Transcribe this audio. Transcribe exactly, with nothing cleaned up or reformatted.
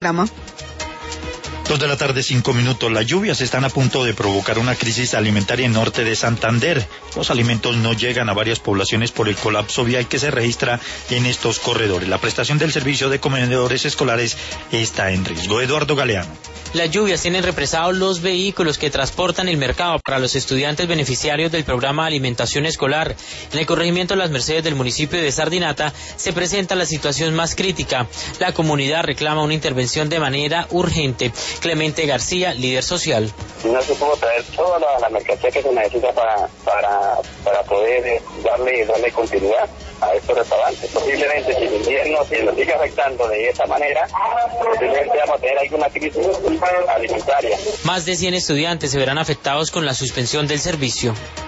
Dos de la tarde, cinco minutos. Las lluvias están a punto de provocar una crisis alimentaria en norte de Santander. Los alimentos no llegan a varias poblaciones por el colapso vial que se registra en estos corredores. La prestación del servicio de comedores escolares está en riesgo. Eduardo Galeano. Las lluvias tienen represados los vehículos que transportan el mercado para los estudiantes beneficiarios del programa de alimentación escolar. En el corregimiento Las Mercedes del municipio de Sardinata se presenta la situación más crítica. La comunidad reclama una intervención de manera urgente. Clemente García, líder social. No se pudo traer toda la, la mercancía que se necesita para, para, para poder darle, darle continuidad a estos restaurantes. Posiblemente si el invierno si lo sigue afectando de esa manera, posiblemente vamos a tener alguna crisis alimentaria. Más de cien estudiantes se verán afectados con la suspensión del servicio.